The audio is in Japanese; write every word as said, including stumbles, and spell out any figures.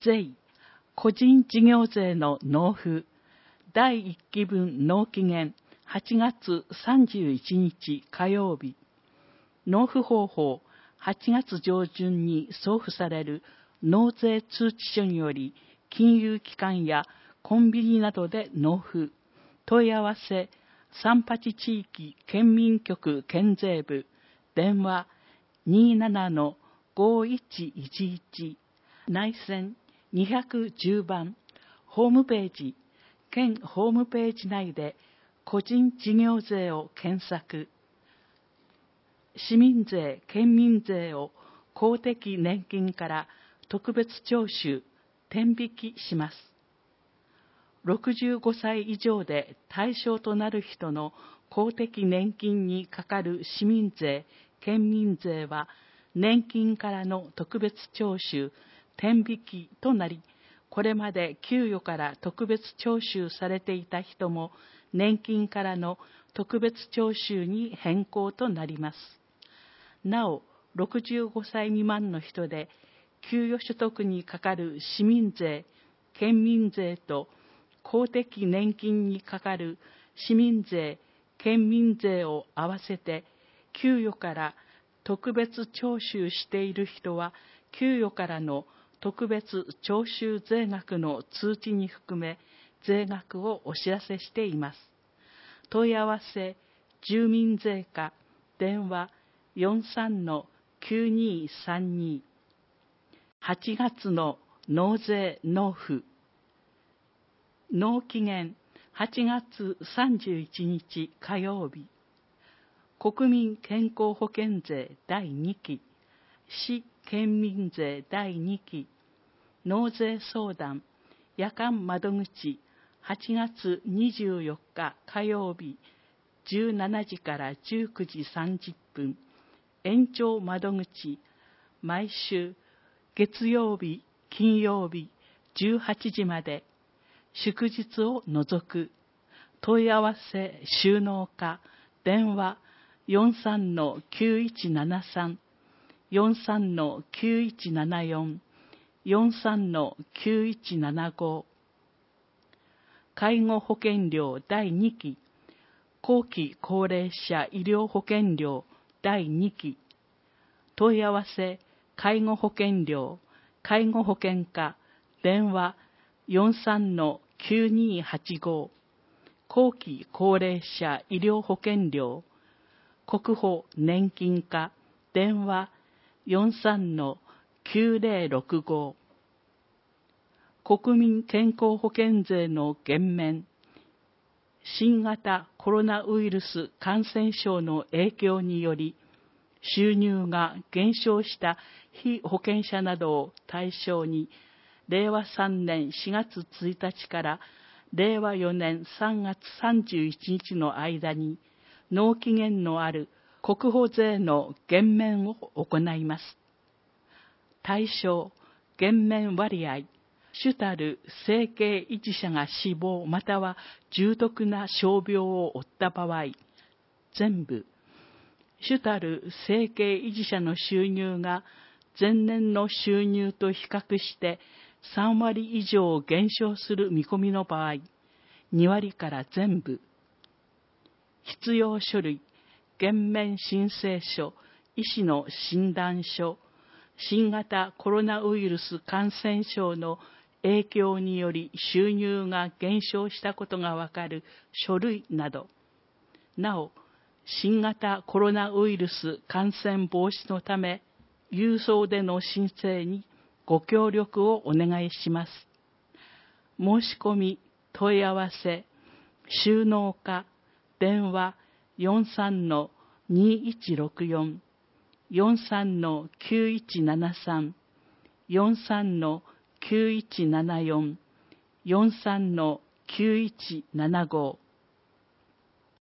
税、個人事業税の納付、だいいっきぶん納期限はちがつさんじゅういちにち火曜日。納付方法、はちがつ上旬に送付される納税通知書により、金融機関やコンビニなどで納付。問い合わせ、さんじゅうはち地域県民局県税部、電話 にじゅうななのごいちいちいち、内線にひゃくじゅうばん、ホームページ、県ホームページ内で個人事業税を検索。市民税、県民税を公的年金から特別徴収、天引きします。ろくじゅうごさい以上で対象となる人の公的年金にかかる市民税、県民税は年金からの特別徴収、天引きとなり、これまで給与から特別徴収されていた人も年金からの特別徴収に変更となります。なお、ろくじゅうごさい未満の人で給与所得にかかる市民税、県民税と公的年金にかかる市民税、県民税を合わせて給与から特別徴収している人は、給与からの特別徴収税額の通知に含め、税額をお知らせしています。問い合わせ、住民税課、電話 よんさんのきゅうにさんに。はちがつの納税納付。納期限はちがつさんじゅういちにち火曜日。国民健康保険税だいにき、市県民税だいにき、納税相談、夜間窓口、はちがつにじゅうよっか火曜日、じゅうしちじからじゅうくじさんじゅっぷん、延長窓口、毎週月曜日、金曜日、じゅうはちじまで、祝日を除く。問い合わせ、収納課、電話よんさんのきゅういちななさん、よんさんのきゅういちななよん、よんさんのきゅういちななご。介護保険料だいにき、後期高齢者医療保険料だいにき。問い合わせ、介護保険料、介護保険課、電話よんさんのきゅうにはちご。後期高齢者医療保険料、国保年金課、電話よんさんのきゅうぜろろくご。国民健康保険税の減免、新型コロナウイルス感染症の影響により、収入が減少した被保険者などを対象に、れいわさんねんしがつついたちかられいわよねんさんがつさんじゅういちにちの間に、納期限のある国保税の減免を行います。対象、減免割合、主たる生計維持者が死亡または重篤な傷病を負った場合、全部、主たる生計維持者の収入が前年の収入と比較してさんわり以上減少する見込みの場合、にわりから全部、必要書類、減免申請書、医師の診断書、新型コロナウイルス感染症の影響により収入が減少したことがわかる書類など、なお、新型コロナウイルス感染防止のため、郵送での申請にご協力をお願いします。申し込み、問い合わせ、収納課、電話よんさんのにいちろくよん、よんさんのきゅういちななさん、よんさんのきゅういちななよん、よんさんのきゅういちななご。